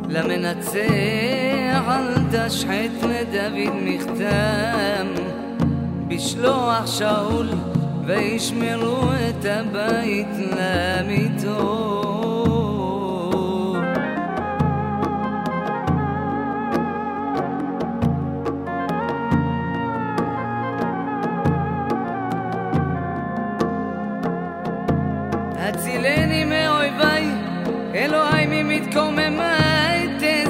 למנצח אל תשחט לדוד מכתם, בשלוח שאול וישמרו את הבית למיתו. הצילני מאויביי, אלוהי ממתקוממיי,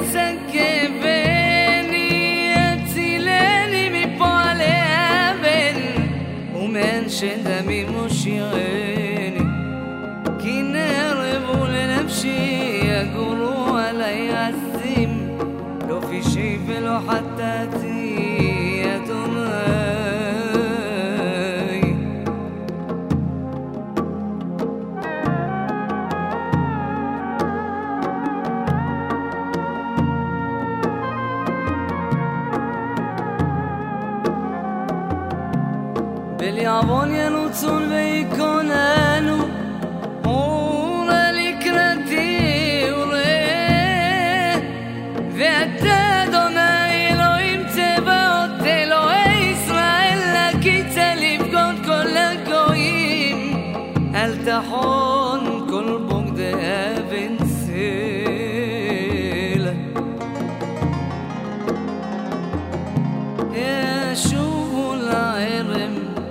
תשגבני. הצילני מפועלי אבן, ומאנשי דמי מושיעני. כי נערבו לנפשי, יגורו עלי עזים, לא פשעי ולא חטאתי, אדוני. בליעבון ינוצון ויקוננו, אורה לקראתי וראה. ואתה אדוני אלוהים צבאות, אלוהי ישראל, לקיצה לבגוד כל הגויים. אל תחון כל בוגדי אבן סלע. ישובו לערם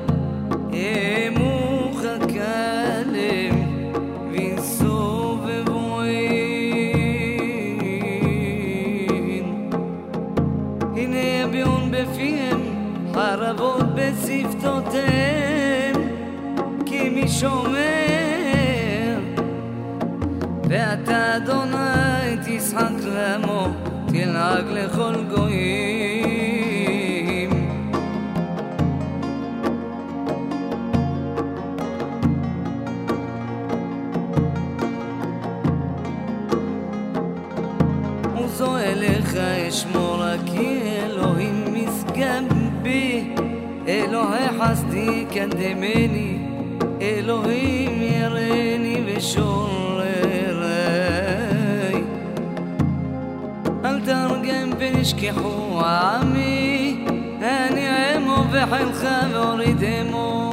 חרבות בשפתותיהם, כי מי שומר. ואתה אדוני תשחק למו, תלעג לכל גויים. וזו אליך אשמור, כי אלוהים משגב בי. אלוהי חסדי קדמני, אלוהים ירני ושוררי. אל תרגם ונשכחו עמי, אני עמו וחילך והורידמו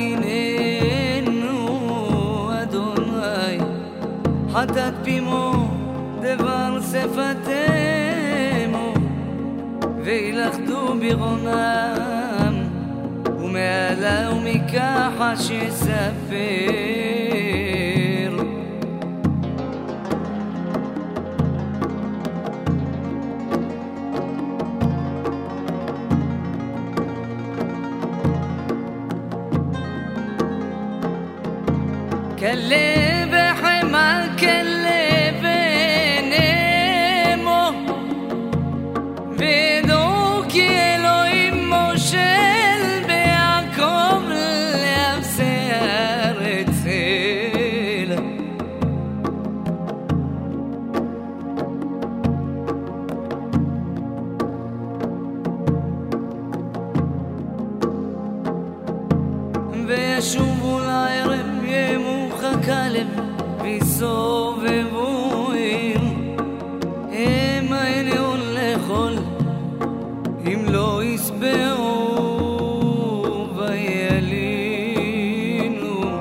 מגיננו. אדוני חטאת פימו דבר שפתמו, וילכדו בגרונם, ומעלה ומכחש יספר. כלב וחמה כלב נמו, ודעו כי אלוהים מושל ביעקב לאפסי הארץ סלע. וישובו לערב ימוחק הלב ויסובבו עיר. המה עליון לכל אם לא יסבעו וילינו.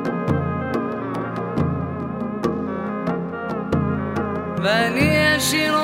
ואני אשיר